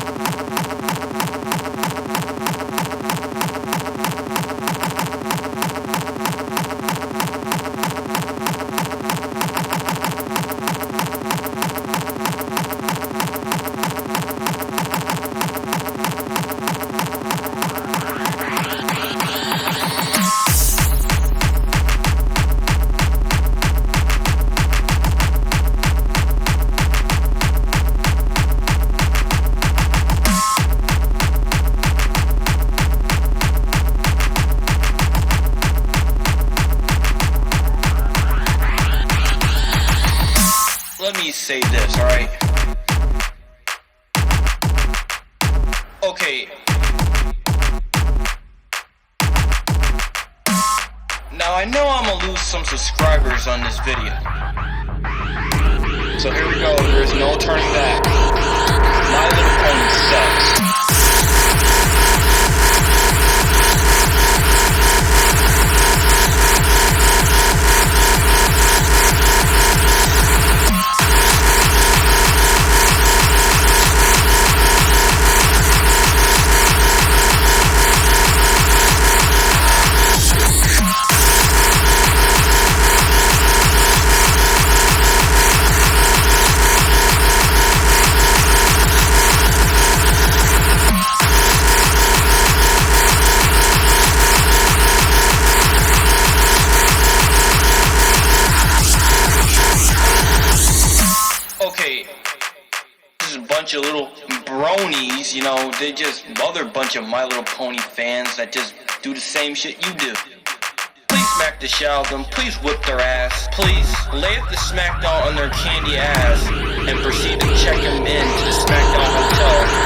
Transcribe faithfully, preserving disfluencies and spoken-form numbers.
Let me say this, alright? Okay. Now I know I'm gonna lose some subscribers on this video. So here we go, there's no turning back. My Little Pony sucks. Okay, this is a bunch of little bronies, you know, they just other bunch of My Little Pony fans that just do the same shit you do. Please smack the shit out of them, please whip their ass, please lay up the smackdown on their candy ass and proceed to check them in to the Smackdown Hotel